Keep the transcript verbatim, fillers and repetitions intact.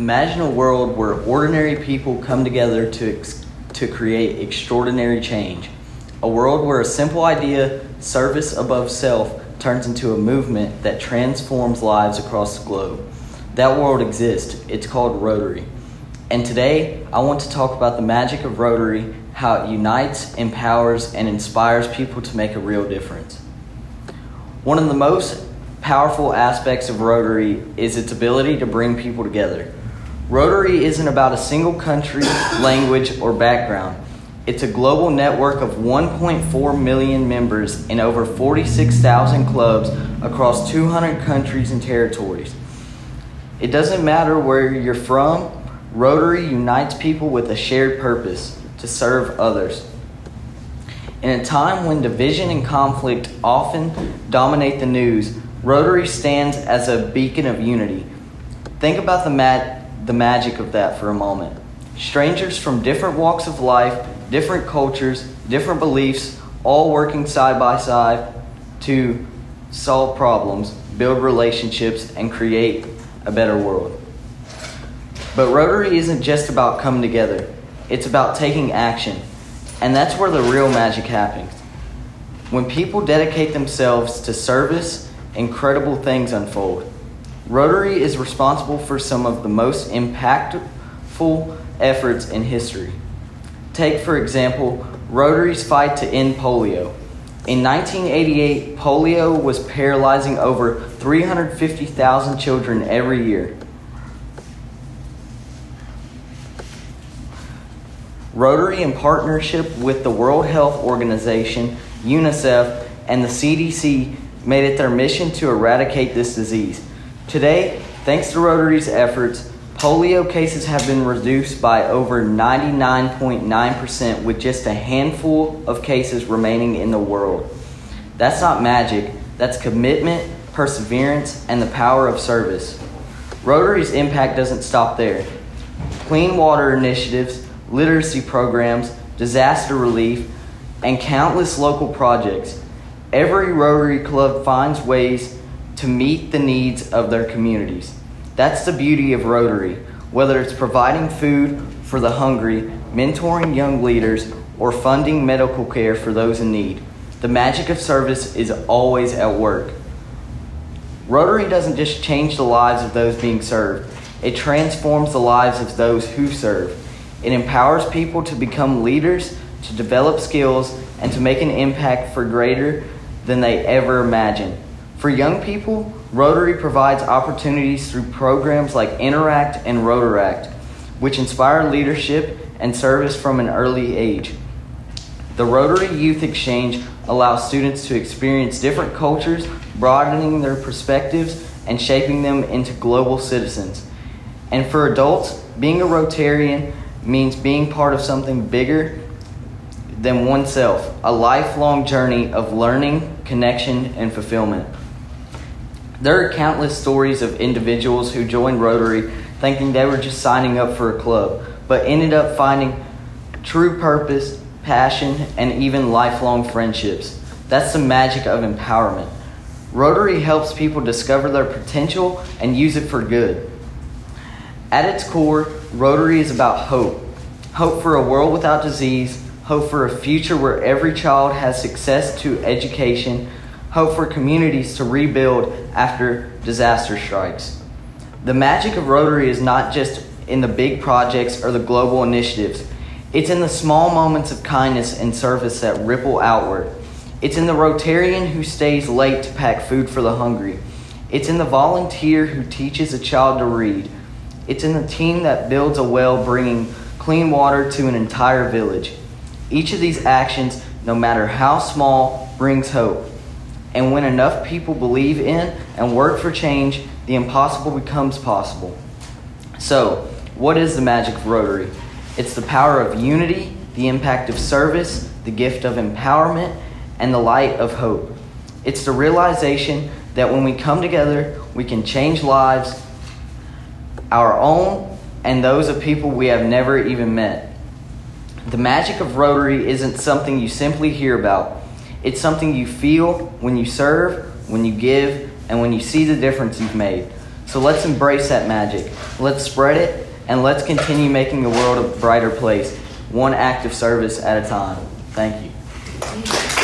Imagine a world where ordinary people come together to ex- to create extraordinary change. A world where a simple idea, service above self, turns into a movement that transforms lives across the globe. That world exists. It's called Rotary. And today, I want to talk about the magic of Rotary, how it unites, empowers, and inspires people to make a real difference. One of the most powerful aspects of Rotary is its ability to bring people together. Rotary isn't about a single country, language, or background. It's a global network of one point four million members in over forty-six thousand clubs across two hundred countries and territories. It doesn't matter where you're from, Rotary unites people with a shared purpose: to serve others. In a time when division and conflict often dominate the news, Rotary stands as a beacon of unity. Think about the ma- the magic of that for a moment. Strangers from different walks of life, different cultures, different beliefs, all working side by side to solve problems, build relationships, and create a better world. But Rotary isn't just about coming together. It's about taking action. And that's where the real magic happens. When people dedicate themselves to service, incredible things unfold. Rotary is responsible for some of the most impactful efforts in history. Take, for example, Rotary's fight to end polio. In nineteen eighty-eight, polio was paralyzing over three hundred fifty thousand children every year. Rotary, in partnership with the World Health Organization, UNICEF, and the C D C, made it their mission to eradicate this disease. Today, thanks to Rotary's efforts, polio cases have been reduced by over ninety-nine point nine percent, with just a handful of cases remaining in the world. That's not magic. That's commitment, perseverance, and the power of service. Rotary's impact doesn't stop there. Clean water initiatives, literacy programs, disaster relief, and countless local projects. Every Rotary Club finds ways to meet the needs of their communities. That's the beauty of Rotary. Whether it's providing food for the hungry, mentoring young leaders, or funding medical care for those in need, the magic of service is always at work. Rotary doesn't just change the lives of those being served. It transforms the lives of those who serve. It empowers people to become leaders, to develop skills, and to make an impact for greater than they ever imagined. For young people, Rotary provides opportunities through programs like Interact and Rotaract, which inspire leadership and service from an early age. The Rotary Youth Exchange allows students to experience different cultures, broadening their perspectives and shaping them into global citizens. And for adults, being a Rotarian means being part of something bigger than oneself, a lifelong journey of learning, connection, and fulfillment. There are countless stories of individuals who joined Rotary thinking they were just signing up for a club, but ended up finding true purpose, passion, and even lifelong friendships. That's the magic of empowerment. Rotary helps people discover their potential and use it for good. At its core, Rotary is about hope. Hope for a world without disease, hope for a future where every child has access to education, hope for communities to rebuild after disaster strikes. The magic of Rotary is not just in the big projects or the global initiatives. It's in the small moments of kindness and service that ripple outward. It's in the Rotarian who stays late to pack food for the hungry. It's in the volunteer who teaches a child to read. It's in the team that builds a well, bringing clean water to an entire village. Each of these actions, no matter how small, brings hope. And when enough people believe in and work for change, the impossible becomes possible. So, what is the magic of Rotary? It's the power of unity, the impact of service, the gift of empowerment, and the light of hope. It's the realization that when we come together, we can change lives, our own and those of people we have never even met. The magic of Rotary isn't something you simply hear about. It's something you feel when you serve, when you give, and when you see the difference you've made. So let's embrace that magic. Let's spread it, and let's continue making the world a brighter place, one act of service at a time. Thank you.